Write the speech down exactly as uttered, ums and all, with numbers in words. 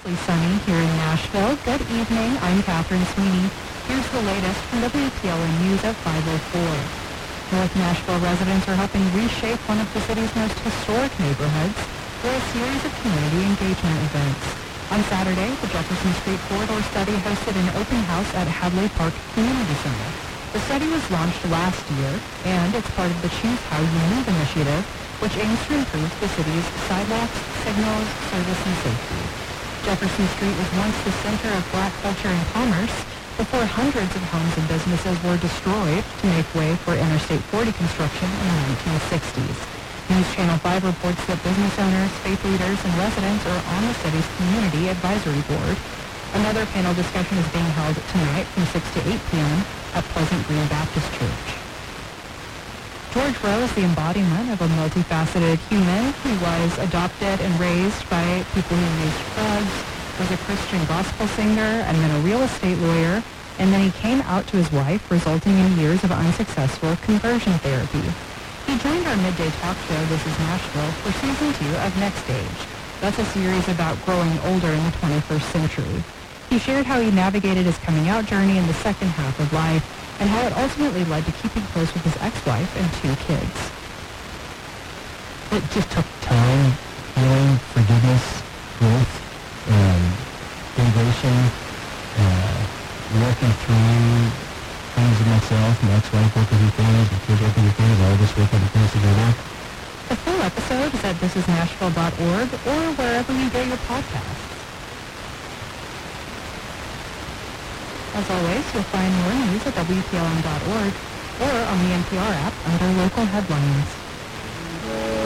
mostly sunny here in Nashville. Good evening. I'm Catherine Sweeney. Here's the latest from W P L N News at five oh four. North Nashville residents are helping reshape one of the city's most historic neighborhoods through a series of community engagement events. On Saturday, the Jefferson Street Corridor Study hosted an open house at Hadley Park Community Center. The study was launched last year, and it's part of the Choose How You Move initiative, which aims to improve the city's sidewalks, signals, service, and safety. Jefferson Street was once the center of black culture and commerce before hundreds of homes and businesses were destroyed to make way for Interstate forty construction in the nineteen sixties. News Channel five reports that business owners, faith leaders, and residents are on the city's Community Advisory Board. Another panel discussion is being held tonight from six to eight p.m. at Pleasant Green Baptist Church. George Rowe is the embodiment of a multifaceted human. He was adopted and raised by people who used drugs, was a Christian gospel singer, and then a real estate lawyer, and then he came out to his wife, resulting in years of unsuccessful conversion therapy. He joined our midday talk show, This is Nashville, for season two of Next Stage. That's a series about growing older in the twenty-first century. He shared how he navigated his coming out journey in the second half of life and how it ultimately led to keeping close with his ex-wife and two kids. It just took time, healing, forgiveness, growth, um, integration, uh, working through things with myself, my ex-wife working through things, my kids working through things, all of us working through things together. The full episode is at this is nashville dot org or wherever you get your podcasts. As always, you'll find more news at W P L N dot org or on the N P R app under local headlines.